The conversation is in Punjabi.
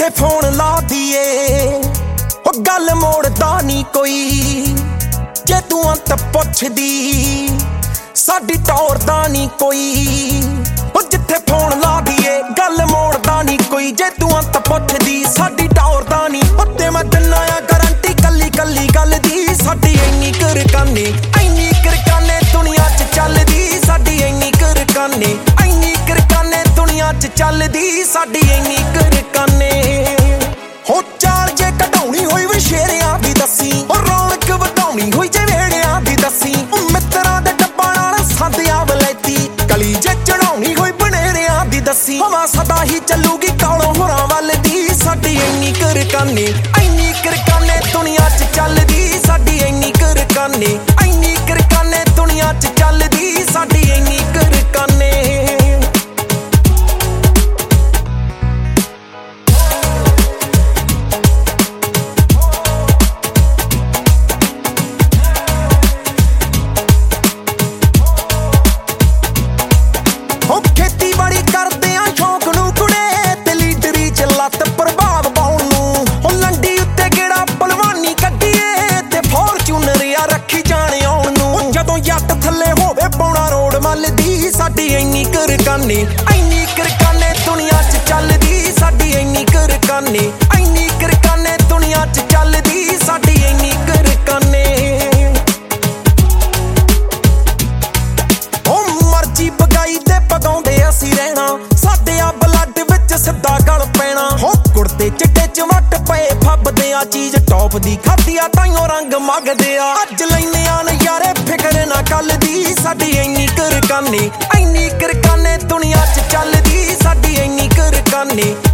ਜਿੱਥੇ ਫੋਨ ਲਾ ਦੀਏ ਉਹ ਗੱਲ ਮੋੜਦਾ ਨਹੀਂ ਕੋਈ। ਜੇ ਤੂੰ ਅੰਤ ਪੁੱਛਦੀ ਸਾਡੀ ਟੌਰਦਾ ਨਹੀਂ ਕੋਈ। ਉਹ ਜਿੱਥੇ ਫੋਨ ਲਾ ਦੀਏ ਗੱਲ ਮੋੜਦਾ ਨਹੀਂ ਕੋਈ। ਜੇ ਤੂੰ ਅੰਤ ਪੁੱਛਦੀ ਸਾਡੀ ਟੌਰਦਾ ਨਹੀਂ। ਉੱਤੇ ਮੈਂ ਦਿੰਨਾ ਆ ਗਾਰੰਟੀ ਕੱਲੀ ਕੱਲੀ ਗੱਲ ਦੀ। ਸਾਡੀ ਇੰਨੀ ਕਰਕਾਨੇ ਦੁਨੀਆ 'ਚ ਚੱਲਦੀ। ਸਾਡੀ ਇੰਨੀ ਕਰਕਾਨੇ ਦੁਨੀਆ 'ਚ ਚੱਲਦੀ। ਸਾਡੀ ਇੰਨੀ ਕਰਕਾਨੇ। ਹੋ ਚਾਲ ਜੇ ਕਢਾਉਣੀ ਹੋਈ ਵਿਸ਼ੇਰਿਆਂ ਦੀ ਦੱਸੀ। ਉਹ ਰੌਣਕ ਵਧਾਉਣੀ ਹੋਈ ਜੇ ਵੇੜਿਆਂ ਦੀ ਦੱਸੀ। ਮਿੱਤਰਾਂ ਦੇ ਡੱਬਾ ਨਾਲ ਸਾਂਧਿਆਂ ਵਲੈਤੀ ਕਲੀ ਜੇ ਚੜਾਉਣੀ ਹੋਈ ਬਨੇਰਿਆਂ ਦੀ ਦੱਸੀ। ਹਵਾ ਸਦਾ ਹੀ ਚੱਲੂਗੀ ਕਾਲੋਂ ਹੋਰਾਂ ਵੱਲ ਦੀ। ਸਾਡੀ ਇੰਨੀ ਕਰਕਾਨੇ ਦੁਨੀਆ 'ਚ ਚੱਲਦੀ। ਸਾਡੀ ਇੰਨੀ ਕਰਕਾਨੇ ਦੁਨੀਆ 'ਚ ਚੱਲਦੀ। ਸਾਡੀ ਇੰਨੀ ਕਰਕਾਨੇ। ਹੋ ਖੇਤੀਬਾੜੀ ਕਰਦੇ ਆ ਸ਼ੌਕ ਨੂੰ ਕੁੜੇ ਤੇ ਲੀਡਰੀ 'ਚ ਲੱਤ ਪ੍ਰਭਾਵ ਪਾਉਣ ਨੂੰ। ਉਹ ਲੰਡੀ ਉੱਤੇ ਗੇੜਾ ਭਲਵਾਨੀ ਕੱਢੀਏ ਤੇ ਫੋਰਚੂਨਰ ਆ ਰੱਖੀ ਜਾਣ ਆਉਣ ਨੂੰ। ਜਦੋਂ ਜੱਟ ਥੱਲੇ ਹੋਵੇ ਪੌਣਾ ਰੋਡ ਮੱਲ ਦੀ। ਸਾਡੀ ਇੰਨੀ ਕਰਕਾਨੇ ਦੁਨੀਆ 'ਚ ਚੱਲਦੀ। ਸਾਡੀ ਇੰਨੀ ਕਰਕਾਨੇ ਦੁਨੀਆ 'ਚ ਚੱਲਦੀ। ਸਾਡੀ ਇੰਨੀ ਕਰਕਾਨੇ। ਉਹ ਮਰਜੀ ਪਗਾਈ ਤੇ ਪਗਾਉਂਦੇ ਅਸੀਂ ਰਹਿਣਾ। ਸਾਡੇ ਆ ਬਲੱਡ ਵਿੱਚ ਸਿੱਧਾ ਗਲ ਪੈਣਾ। ਹੋ ਕੁੜਤੇ ਚਿੱਟੇ 'ਚ ਵੱਟ ਪਏ ਫੱਬਦੇ ਆ ਚੀਜ਼ ਟੌਪ ਦੀ ਖਾਧੀ ਆ ਤਾਈਓ ਰੰਗ ਮੰਗਦੇ ਆ। ਅੱਜ ਲੈਨੇ ਆ ਨਜ਼ਾਰੇ ਫਿਕਰ ਨਾ ਕੱਲ ਦੀ। ਸਾਡੀ ਇੰਨੀ ਕਰਕਾਨੇ ਦੁਨੀਆ 'ਚ ਚੱਲਦੀ। ਸਾਡੀ ਇੰਨੀ ਕਰਕਾਨੇ